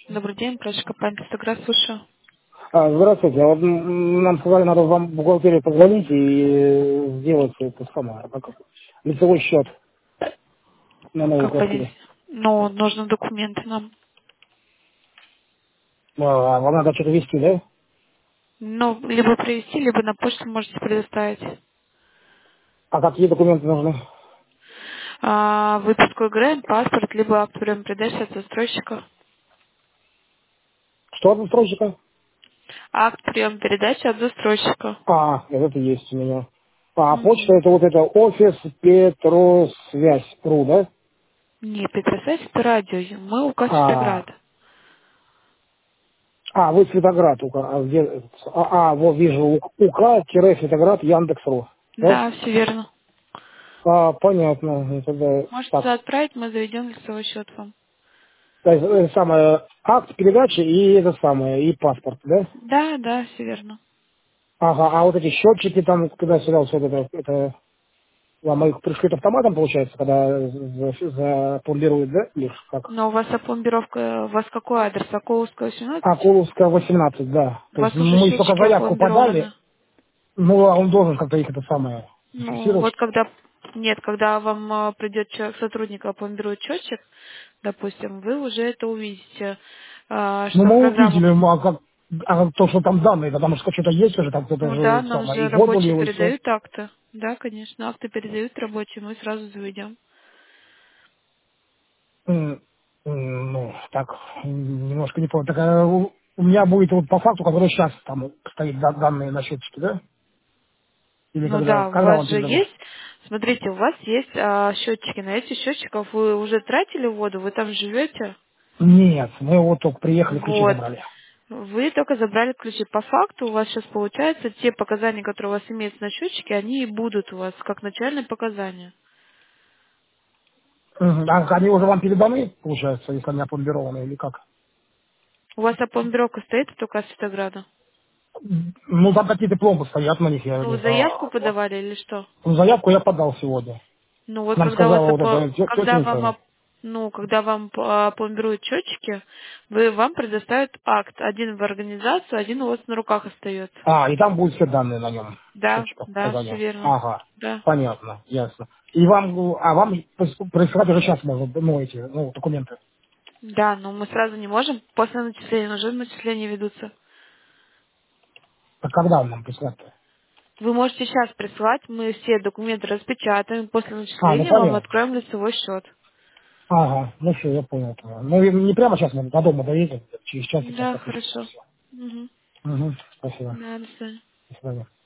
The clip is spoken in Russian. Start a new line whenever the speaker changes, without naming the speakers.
Добрый день, прошу компания «Инстаграм», слушаю.
Здравствуйте. Нам сказали, надо вам в бухгалтерию позвонить и сделать это самое, как лицевой счет на новую
Как понять?
квартиру.
Ну, нужны документы нам.
Вам надо что-то вести, да?
Ну, либо привезти, либо на почту можете предоставить.
А какие документы нужны?
Выписку ИГРН, паспорт, либо акт приема передачи от застройщика.
Что от застройщика?
Акт приема передачи от застройщика.
Это есть у меня. Почта
Мгм.
это вот это офис Петросвязь.ру, да?
Не, Петросвязь это радио. Мы у
А,
Светоград.
вы Светоград, где? Вот вижу, УК-Светоград Яндекс.ру, да?
Да, все верно.
Понятно. Это да.
Можете
Так,
туда отправить, мы заведем лицевой счет вам.
то есть, самое, акт передачи и это самое, и паспорт, да?
Да, да, все верно.
Ага, а вот эти счетчики там, когда сюда все это вам их пришлют автоматом, получается, когда запломбируют, да? Или как?
Но у вас опломбировка, у вас какой адрес? Соколовская, 18?
Куловская, 18, да.
У
То есть
вас уже
мы только
счетчики
заявку
опломбированы.
подали, ну, а он должен как-то их это самое
Ну,
зафиксировать.
вот когда, нет, когда вам придет человек, сотрудник опломбирует счетчик, допустим, вы уже это увидите,
Ну,
что в
мы
программу,
увидели, то, что там данные, потому что что-то есть уже, там кто-то
ну
же
да,
это
нам
самое,
же
и год был
рабочие
его, и все.
передают акты. Да, конечно, акты передают рабочие, мы сразу заведем.
Ну, так, немножко не понял. Так, у меня будет вот по факту, который сейчас там стоит данные на счетчике, да? Или
Ну
когда,
да, у
когда
вас
вам
же
передадут?
есть, смотрите, у вас есть счетчики. На эти счетчиков вы уже тратили воду, вы там живете.
Нет, мы вот только приехали, ключи
Вот.
забрали.
Вы только забрали ключи. По факту у вас сейчас получается те показания, которые у вас имеются на счетчике, они и будут у вас как начальные показания.
А они уже вам переданы, получается, если они опломбированы или как?
У вас опломбировка стоит только с Светограда?
Ну, там какие-то пломбы стоят на них, я
Ну,
не
вы заявку
знаю. Вот.
подавали или что?
Ну, заявку я подал сегодня.
Ну, вот
Нам
когда у вас
сказала вот эта тетенька.
когда вам опломбируют счетчики, вам предоставят акт. Один в организацию, один у вас на руках остается.
И там будут все данные на нем,
Да,
счетчика,
да, все
показания.
верно.
Ага,
Да.
понятно, ясно. И вам присылать уже сейчас можно, ну, эти, ну, документы.
Да, но мы сразу не можем. После начисления уже начисления ведутся.
Так когда он нам присылать-то?
Вы можете сейчас присылать, мы все документы распечатаем, после
Ну
начисления вам
понятно.
откроем лицевой счет.
Ага, ну все, я понял. Ну, и не прямо сейчас, мы до дома доедем, через часик сейчас
Да,
подпишем.
хорошо.
Все.
Угу.
Угу, спасибо.
Да, до свидания.
До свидания.